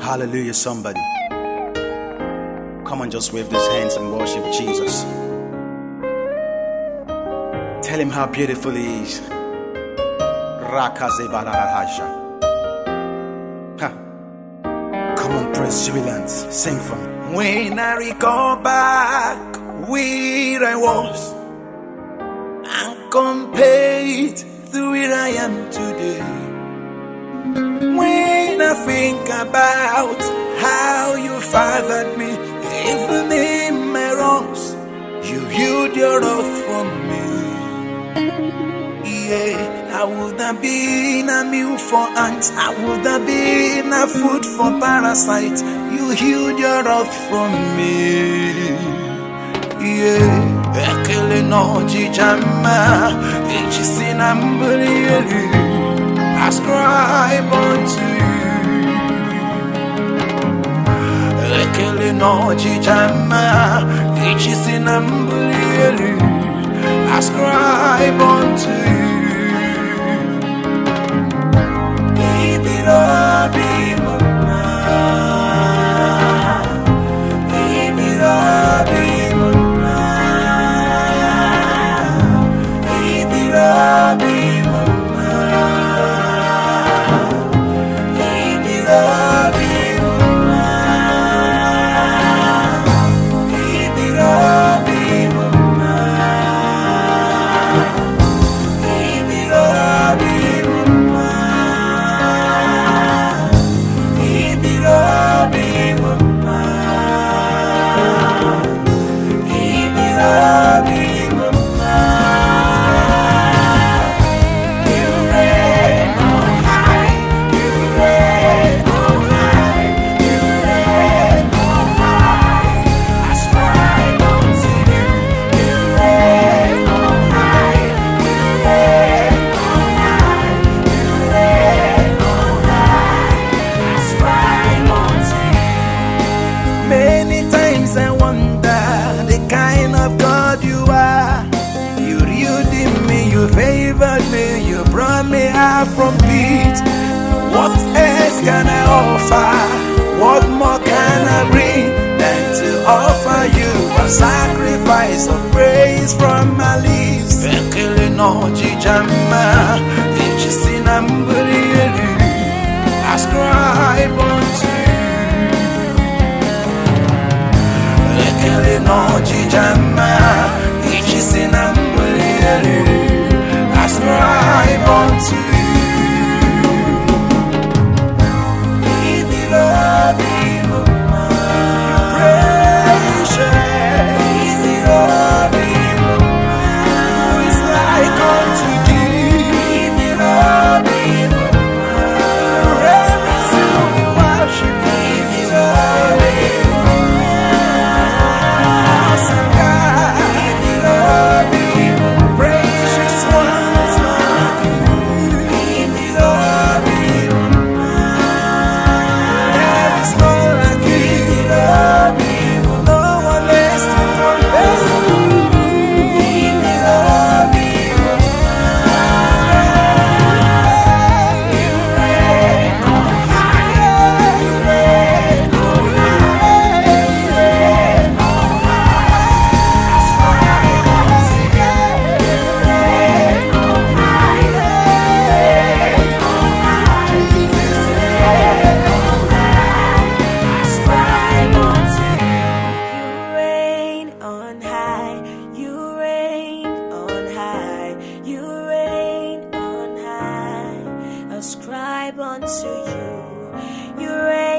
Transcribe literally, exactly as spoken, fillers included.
Hallelujah, somebody. Come on, just wave these hands and worship Jesus. Tell him how beautiful he is. Rakazebalarahasha. Ha. Come on, praise jubilant. Sing for me. When I recall back where I was and compare it to where I am today, when I think about how you fathered me, even in my wrongs, you healed your wrath from me. Yeah, I would have been a meal for ants, I would have been a food for parasites. You healed your wrath from me. Yeah, ekele no jijama, echisina ascribe unto you. Ekele no jijama, echisina ascribe unto you. Favored me, you brought me out from pit. What else can I offer? What more can I bring than to offer you a sacrifice of praise from my lips? Ekele no jijama, echisina ascribe unto you. Ekele no jijama, echisina ascribe unto you. Give it up, give it up, precious. Give it up, give it up. Who is like unto thee? Give it up, give it up. Every soul we worship. Give it up, give it up. Awesome God. Give it up, give it up. Precious one. Ascribe unto you, you reign.